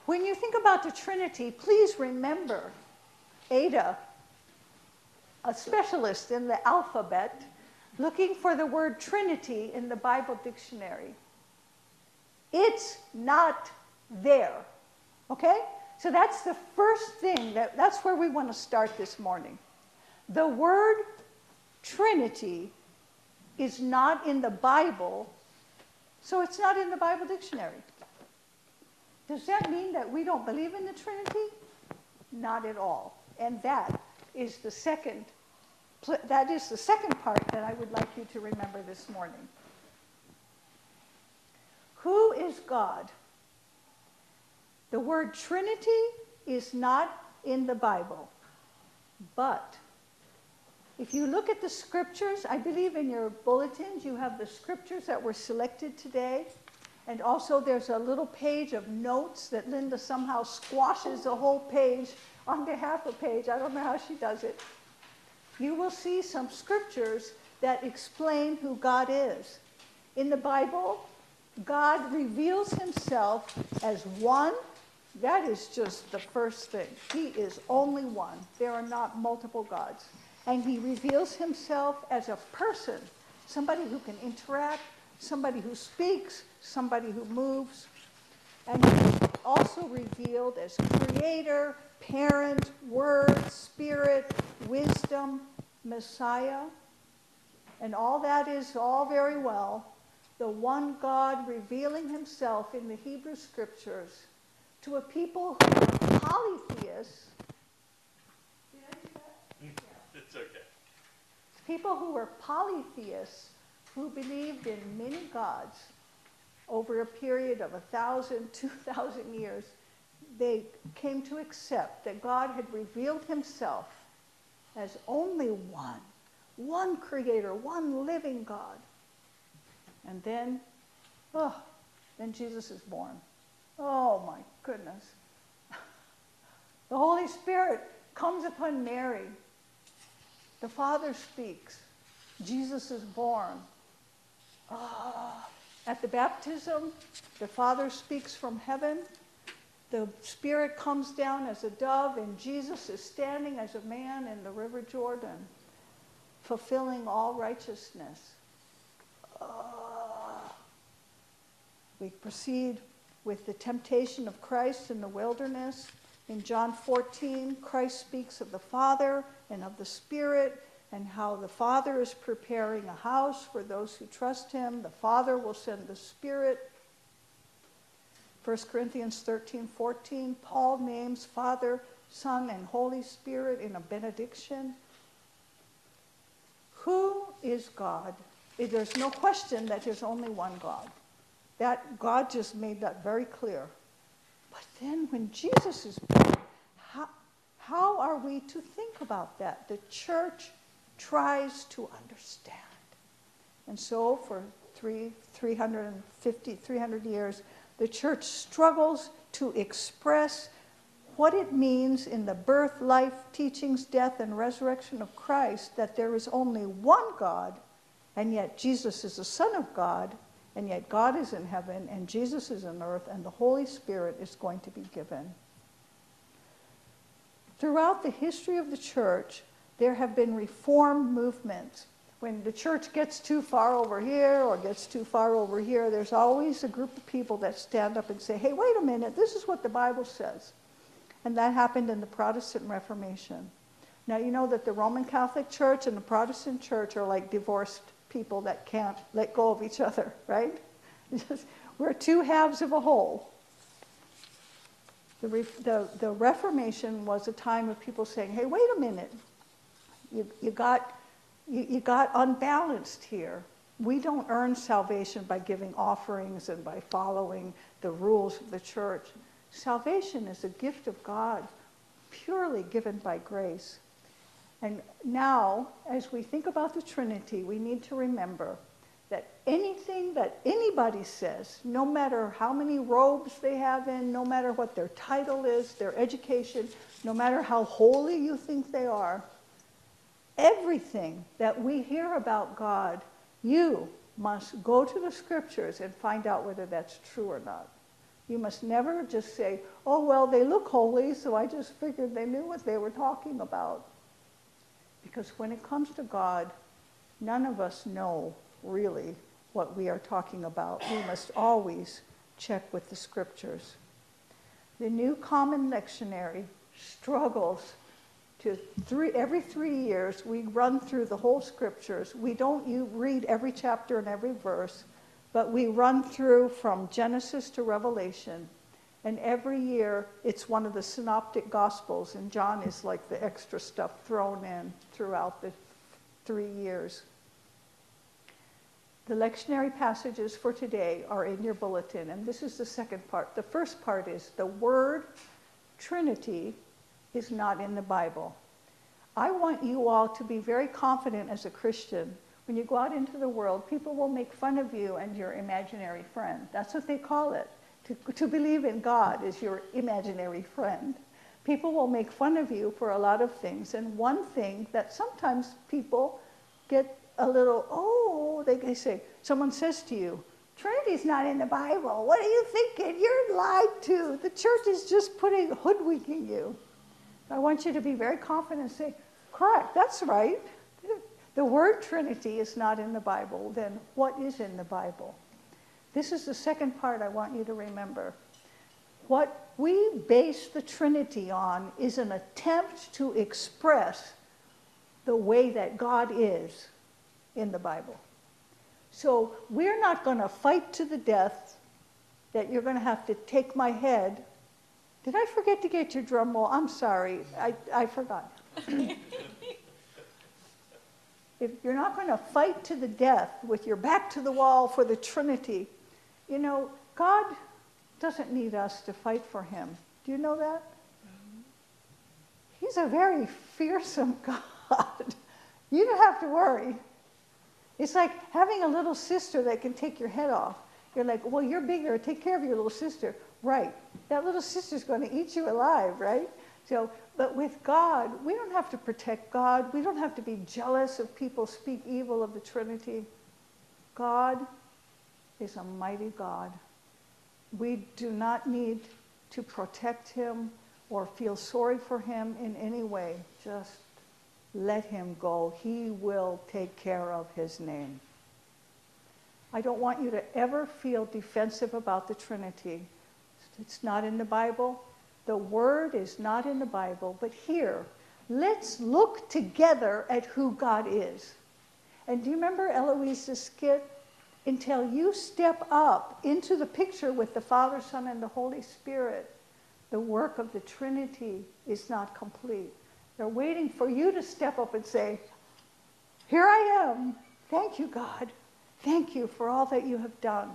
When you think about the Trinity, please remember Ada, a specialist in the alphabet, looking for the word Trinity in the Bible dictionary. It's not there, okay? So that's the first thing, that's where we want to start this morning. The word Trinity is not in the Bible, so it's not in the Bible dictionary. Does that mean that we don't believe in the Trinity? Not at all. And that is the second part that I would like you to remember this morning. Who is God? The word Trinity is not in the Bible. But if you look at the scriptures, I believe in your bulletins you have the scriptures that were selected today. And also there's a little page of notes that Linda somehow squashes a whole page onto half a page. I don't know how she does it. You will see some scriptures that explain who God is. In the Bible, God reveals himself as one. That is just the first thing. He is only one. There are not multiple gods. And he reveals himself as a person, somebody who can interact, somebody who speaks, somebody who moves. And he's also revealed as creator, parent, word, spirit, wisdom, Messiah. And all that is all very well. The one God revealing himself in the Hebrew scriptures to a people who are polytheists. Did I do that? It's okay. People who were polytheists, who believed in many gods over a period of 1,000, 2,000 years, they came to accept that God had revealed himself as only one creator, one living God. And then Jesus is born. Oh my goodness. The Holy Spirit comes upon Mary. The Father speaks. Jesus is born. At the baptism, the Father speaks from heaven. The Spirit comes down as a dove, and Jesus is standing as a man in the River Jordan, fulfilling all righteousness. We proceed with the temptation of Christ in the wilderness. In John 14, Christ speaks of the Father and of the Spirit, and how the Father is preparing a house for those who trust him. The Father will send the Spirit. 1 Corinthians 13:14, Paul names Father, Son, and Holy Spirit in a benediction. Who is God? There's no question that there's only one God. That God just made that very clear. But then when Jesus is born, how are we to think about that? The church tries to understand. And so for 300 years, the church struggles to express what it means in the birth, life, teachings, death, and resurrection of Christ, that there is only one God, and yet Jesus is the Son of God, and yet God is in heaven, and Jesus is on earth, and the Holy Spirit is going to be given. Throughout the history of the church, there have been reform movements. When the church gets too far over here or gets too far over here, there's always a group of people that stand up and say, hey, wait a minute, this is what the Bible says. And that happened in the Protestant Reformation. Now, you know that the Roman Catholic Church and the Protestant Church are like divorced people that can't let go of each other, right? We're two halves of a whole. The Reformation was a time of people saying, hey, wait a minute, you got unbalanced here. We don't earn salvation by giving offerings and by following the rules of the church. Salvation is a gift of God, purely given by grace. And now, as we think about the Trinity, we need to remember that anything that anybody says, no matter how many robes they have in, no matter what their title is, their education, no matter how holy you think they are, everything that we hear about God, you must go to the scriptures and find out whether that's true or not. You must never just say, oh, well, they look holy, so I just figured they knew what they were talking about. Because when it comes to God, none of us know really what we are talking about. We must always check with the scriptures. The New Common Lectionary struggles to every 3 years we run through the whole scriptures. We don't read every chapter and every verse, but we run through from Genesis to Revelation. And every year it's one of the synoptic gospels, and John is like the extra stuff thrown in throughout the 3 years. The lectionary passages for today are in your bulletin, and this is the second part. The first part is the word Trinity is not in the Bible. I want you all to be very confident as a Christian. When you go out into the world, people will make fun of you and your imaginary friend. That's what they call it. To believe in God is your imaginary friend. People will make fun of you for a lot of things, and one thing that sometimes people get a little, they say, someone says to you, Trinity's not in the Bible. What are you thinking? You're lied to. The church is just hoodwinking you. I want you to be very confident and say, correct, that's right. The word Trinity is not in the Bible. Then what is in the Bible? This is the second part I want you to remember. What we base the Trinity on is an attempt to express the way that God is in the Bible. So we're not going to fight to the death that you're going to have to take my head. Did I forget to get your drum roll? I'm sorry. I forgot. If you're not going to fight to the death with your back to the wall for the Trinity, you know, God doesn't need us to fight for him. Do you know that? He's a very fearsome God. You don't have to worry. It's like having a little sister that can take your head off. You're like, well, you're bigger. Take care of your little sister. Right. That little sister's going to eat you alive, right? So, but with God, we don't have to protect God. We don't have to be jealous if people speak evil of the Trinity. God is a mighty God. We do not need to protect him or feel sorry for him in any way. Just let him go. He will take care of his name. I don't want you to ever feel defensive about the Trinity. It's not in the Bible. The word is not in the Bible. But here, let's look together at who God is. And do you remember Eloise's skit? Until you step up into the picture with the Father, Son, and the Holy Spirit, the work of the Trinity is not complete. They're waiting for you to step up and say, here I am. Thank you, God. Thank you for all that you have done.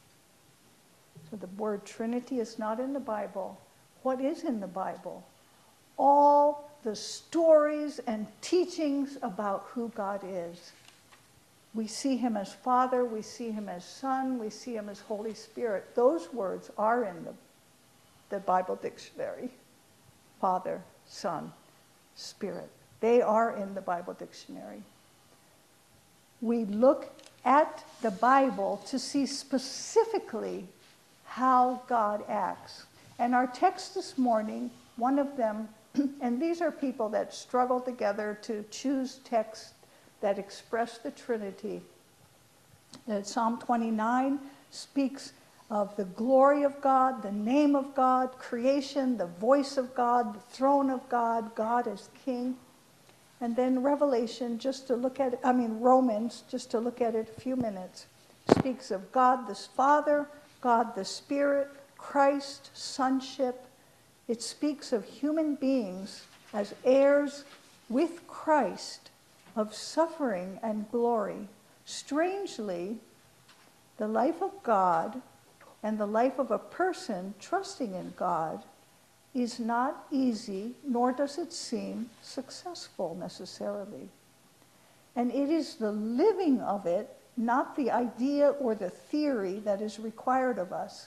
So the word Trinity is not in the Bible. What is in the Bible? All the stories and teachings about who God is. We see him as Father, we see him as Son, we see him as Holy Spirit. Those words are in the Bible dictionary. Father, Son, Spirit. They are in the Bible dictionary. We look at the Bible to see specifically how God acts. And our text this morning, one of them, and these are people that struggle together to choose texts that express the Trinity. Psalm 29 speaks of the glory of God, the name of God, creation, the voice of God, the throne of God, God as King. And then Revelation, Romans, just to look at it a few minutes, speaks of God the Father, God the Spirit, Christ, sonship. It speaks of human beings as heirs with Christ of suffering and glory. Strangely, the life of God and the life of a person trusting in God is not easy, nor does it seem successful necessarily. And it is the living of it, not the idea or the theory, that is required of us.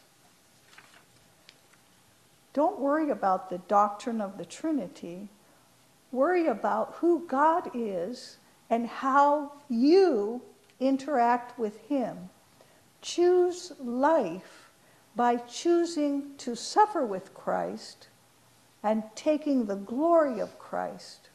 Don't worry about the doctrine of the Trinity. Worry about who God is and how you interact with him. Choose life by choosing to suffer with Christ and taking the glory of Christ.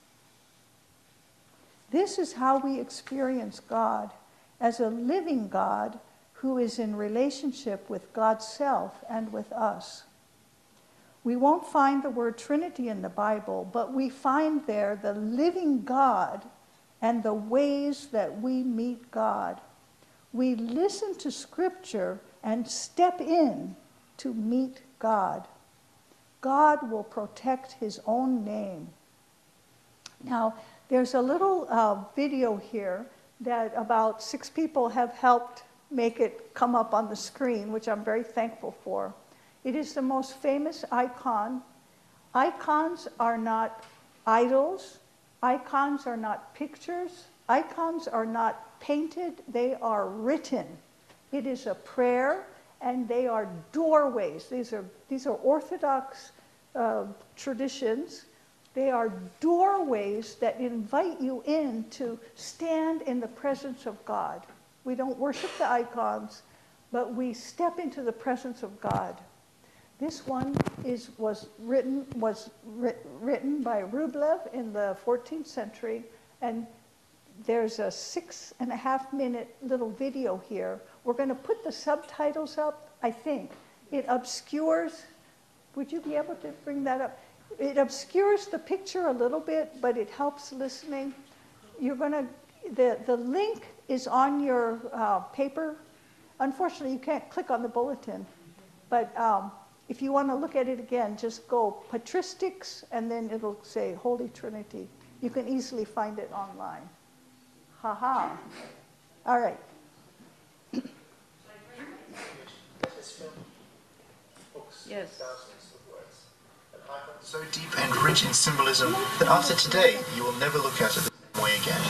This is how we experience God, as a living God who is in relationship with God's self and with us. We won't find the word Trinity in the Bible, but we find there the living God and the ways that we meet God. We listen to Scripture and step in to meet God. God will protect his own name. Now, there's a little video here that about 6 people have helped make it come up on the screen, which I'm very thankful for. It is the most famous icon. Icons are not idols. Icons are not pictures. Icons are not painted. They are written. It is a prayer, and they are doorways. These are Orthodox traditions. They are doorways that invite you in to stand in the presence of God. We don't worship the icons, but we step into the presence of God. This one was written by Rublev in the 14th century, and there's a 6.5-minute little video here. We're going to put the subtitles up, I think. It obscures, would you be able to bring that up? It obscures the picture a little bit, but it helps listening. The link is on your paper. Unfortunately, you can't click on the bulletin, but if you want to look at it again, just go patristics, and then it'll say Holy Trinity. You can easily find it online. Ha-ha. All right. Yes. So deep and rich in symbolism that after today, you will never look at it the same way again.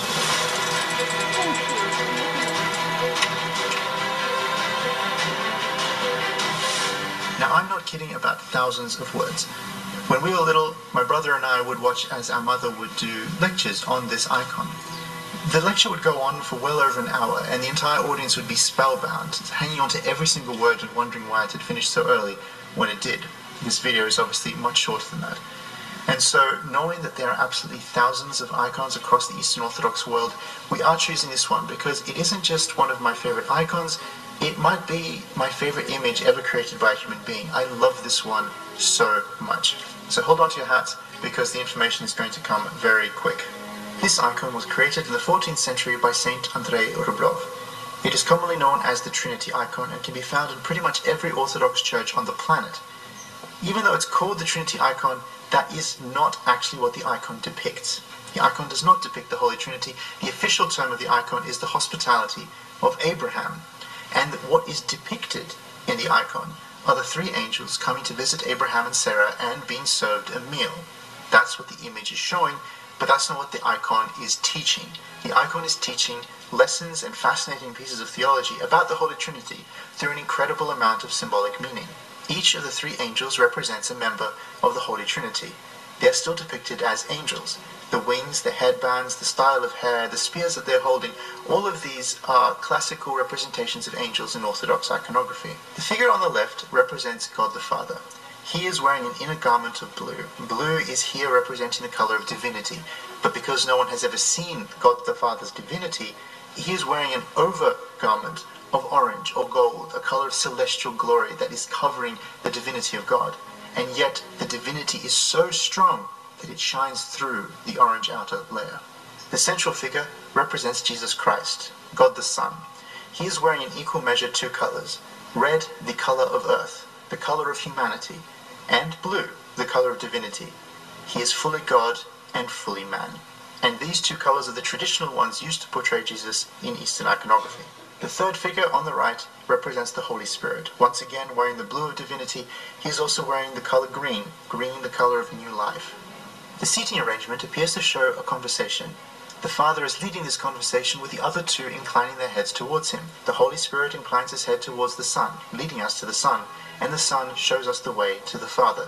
Now, I'm not kidding about thousands of words. When we were little, my brother and I would watch as our mother would do lectures on this icon. The lecture would go on for well over an hour, and the entire audience would be spellbound, hanging on to every single word and wondering why it had finished so early when it did. This video is obviously much shorter than that. And so, knowing that there are absolutely thousands of icons across the Eastern Orthodox world, we are choosing this one because it isn't just one of my favorite icons, it might be my favorite image ever created by a human being. I love this one so much. So hold on to your hats, because the information is going to come very quick. This icon was created in the 14th century by Saint Andrei Rublev. It is commonly known as the Trinity icon and can be found in pretty much every Orthodox church on the planet. Even though it's called the Trinity icon, that is not actually what the icon depicts. The icon does not depict the Holy Trinity. The official term of the icon is the hospitality of Abraham. And what is depicted in the icon are the 3 angels coming to visit Abraham and Sarah and being served a meal. That's what the image is showing, but that's not what the icon is teaching. The icon is teaching lessons and fascinating pieces of theology about the Holy Trinity through an incredible amount of symbolic meaning. Each of the 3 angels represents a member of the Holy Trinity. They are still depicted as angels. The wings, the headbands, the style of hair, the spears that they're holding, all of these are classical representations of angels in Orthodox iconography. The figure on the left represents God the Father. He is wearing an inner garment of blue. Blue is here representing the color of divinity, but because no one has ever seen God the Father's divinity, he is wearing an overgarment of orange or gold, a color of celestial glory that is covering the divinity of God. And yet the divinity is so strong that it shines through the orange outer layer. The central figure represents Jesus Christ, God the Son. He is wearing in equal measure 2 colors: red, the color of earth, the color of humanity, and blue, the color of divinity. He is fully God and fully man. And these 2 colors are the traditional ones used to portray Jesus in Eastern iconography. The third figure on the right represents the Holy Spirit. Once again, wearing the blue of divinity, he is also wearing the color green, green the color of new life. The seating arrangement appears to show a conversation. The Father is leading this conversation with the other 2 inclining their heads towards him. The Holy Spirit inclines his head towards the Son, leading us to the Son, and the Son shows us the way to the Father.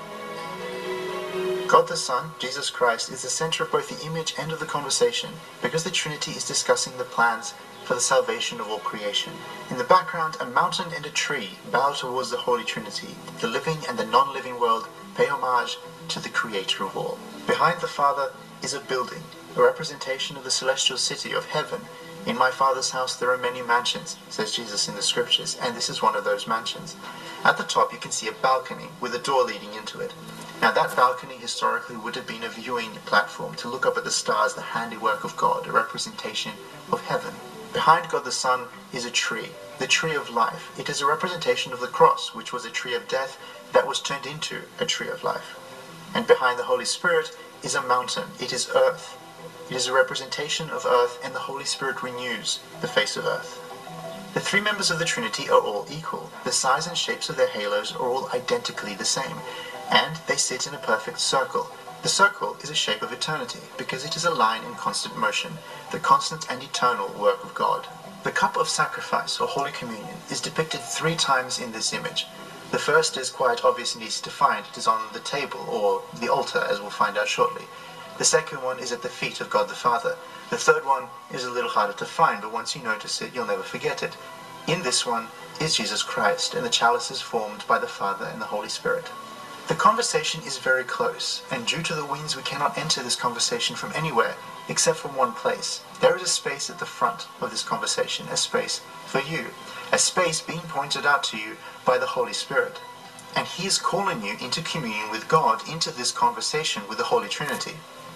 God the Son, Jesus Christ, is the center of both the image and of the conversation, because the Trinity is discussing the plans for the salvation of all creation. In the background, a mountain and a tree bow towards the Holy Trinity. The living and the non-living world pay homage to the Creator of all. Behind the Father is a building, a representation of the celestial city of heaven. In my Father's house there are many mansions, says Jesus in the scriptures, and this is one of those mansions. At the top you can see a balcony with a door leading into it. Now that balcony historically would have been a viewing platform to look up at the stars, the handiwork of God, a representation of heaven. Behind God the Son is a tree, the tree of life. It is a representation of the cross, which was a tree of death that was turned into a tree of life. And behind the Holy Spirit is a mountain. It is earth. It is a representation of earth, and the Holy Spirit renews the face of earth. The three members of the Trinity are all equal. The size and shapes of their halos are all identically the same, and they sit in a perfect circle. The circle is a shape of eternity, because it is a line in constant motion, the constant and eternal work of God. The cup of sacrifice, or Holy Communion, is depicted 3 times in this image. The first is quite obvious and easy to find. It is on the table, or the altar, as we'll find out shortly. The second one is at the feet of God the Father. The third one is a little harder to find, but once you notice it, you'll never forget it. In this one is Jesus Christ, and the chalice is formed by the Father and the Holy Spirit. The conversation is very close, and due to the winds we cannot enter this conversation from anywhere, except from one place. There is a space at the front of this conversation, a space for you, a space being pointed out to you by the Holy Spirit. And He is calling you into communion with God, into this conversation with the Holy Trinity.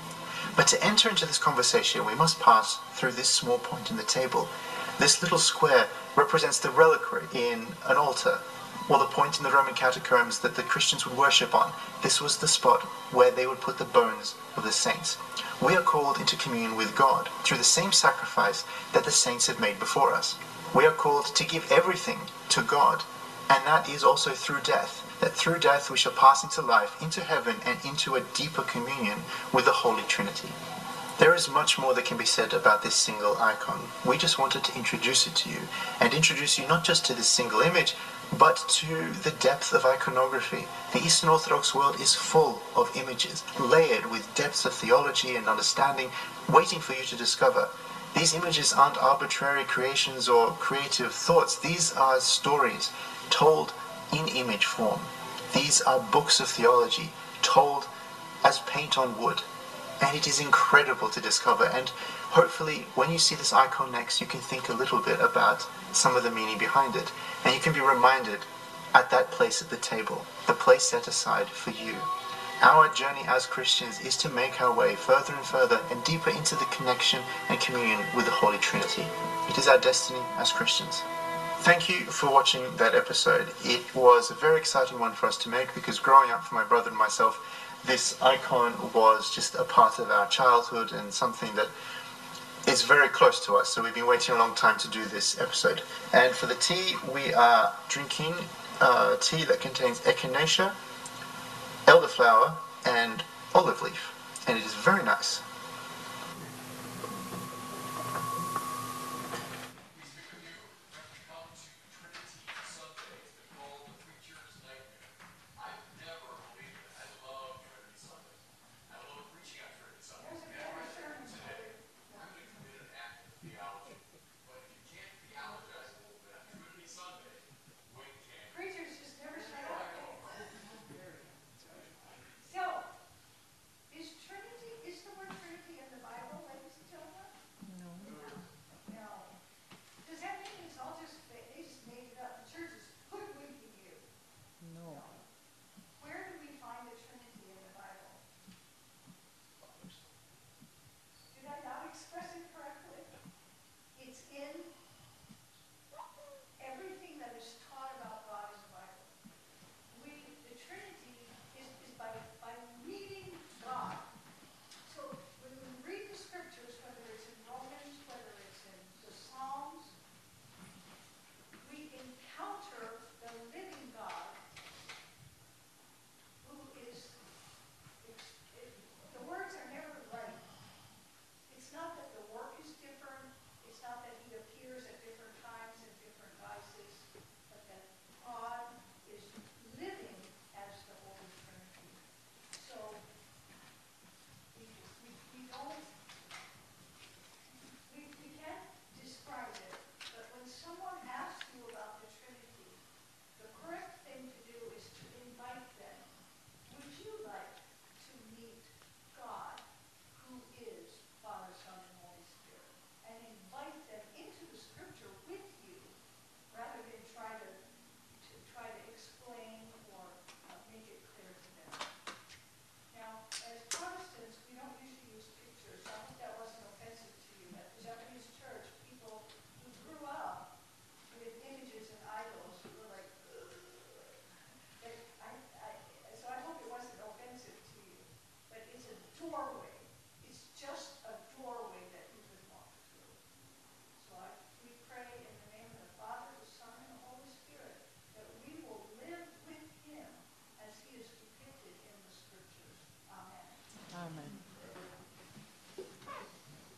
But to enter into this conversation, we must pass through this small point in the table. This little square represents the reliquary in an altar, or the point in the Roman catacombs that the Christians would worship on. This was the spot where they would put the bones of the saints. We are called into communion with God through the same sacrifice that the saints have made before us. We are called to give everything to God, and that is also through death. That through death we shall pass into life, into heaven, and into a deeper communion with the Holy Trinity. There is much more that can be said about this single icon. We just wanted to introduce it to you, and introduce you not just to this single image, but to the depth of iconography. The Eastern Orthodox world is full of images, layered with depths of theology and understanding, waiting for you to discover. These images aren't arbitrary creations or creative thoughts. These are stories told in image form. These are books of theology told as paint on wood, and it is incredible to discover. And hopefully when you see this icon next, you can think a little bit about some of the meaning behind it, and you can be reminded at that place at the table, the place set aside for you. Our journey as Christians is to make our way further and further and deeper into the connection and communion with the Holy Trinity. It is our destiny as Christians. Thank you for watching that episode. It was a very exciting one for us to make, because growing up for my brother and myself, this icon was just a part of our childhood and something that is very close to us. So we've been waiting a long time to do this episode. And for the tea, we are drinking tea that contains echinacea, elderflower, and olive leaf. And it is very nice.